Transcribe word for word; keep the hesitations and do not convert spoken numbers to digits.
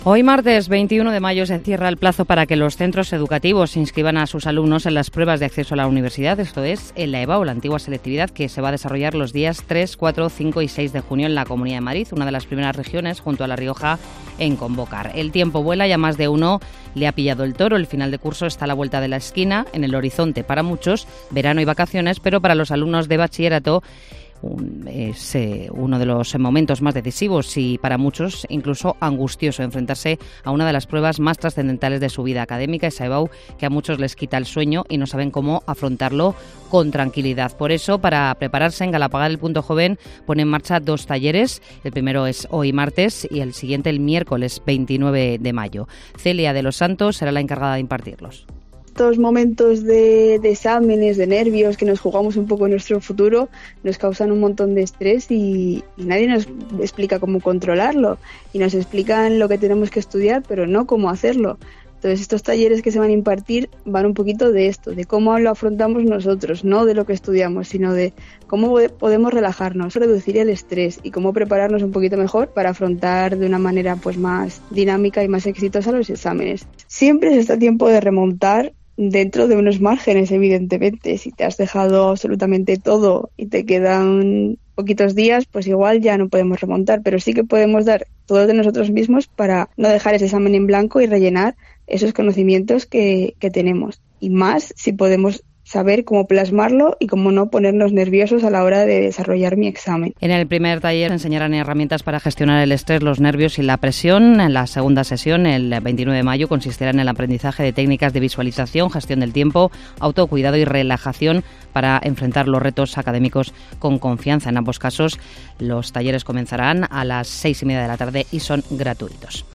Hoy martes veintiuno de mayo se cierra el plazo para que los centros educativos inscriban a sus alumnos en las pruebas de acceso a la universidad, esto es, en la EBAU, la antigua selectividad, que se va a desarrollar los días tres, cuatro, cinco y seis de junio en la Comunidad de Madrid, una de las primeras regiones junto a La Rioja en convocar. El tiempo vuela y a más de uno le ha pillado el toro. El final de curso está a la vuelta de la esquina, en el horizonte para muchos, verano y vacaciones, pero para los alumnos de bachillerato Un, es eh, uno de los momentos más decisivos y para muchos incluso angustioso enfrentarse a una de las pruebas más trascendentales de su vida académica, esa EBAU que a muchos les quita el sueño y no saben cómo afrontarlo con tranquilidad. Por eso, para prepararse, en Galapagar el Punto Joven pone en marcha dos talleres. El primero es hoy martes y el siguiente el miércoles veintinueve de mayo. Celia de los Santos será la encargada de impartirlos. Estos momentos de, de exámenes, de nervios, que nos jugamos un poco nuestro futuro, nos causan un montón de estrés y, y nadie nos explica cómo controlarlo. Y nos explican lo que tenemos que estudiar, pero no cómo hacerlo. Entonces, estos talleres que se van a impartir van un poquito de esto, de cómo lo afrontamos nosotros, no de lo que estudiamos, sino de cómo podemos relajarnos, reducir el estrés y cómo prepararnos un poquito mejor para afrontar de una manera pues más dinámica y más exitosa los exámenes. Siempre se está a tiempo de remontar dentro de unos márgenes, evidentemente. Si te has dejado absolutamente todo y te quedan poquitos días, pues igual ya no podemos remontar, pero sí que podemos dar todo de nosotros mismos para no dejar ese examen en blanco y rellenar esos conocimientos que, que tenemos. Y más si podemos saber cómo plasmarlo y cómo no ponernos nerviosos a la hora de desarrollar mi examen. En el primer taller enseñarán herramientas para gestionar el estrés, los nervios y la presión. En la segunda sesión, el veintinueve de mayo, consistirá en el aprendizaje de técnicas de visualización, gestión del tiempo, autocuidado y relajación para enfrentar los retos académicos con confianza. En ambos casos, los talleres comenzarán a las seis y media de la tarde y son gratuitos.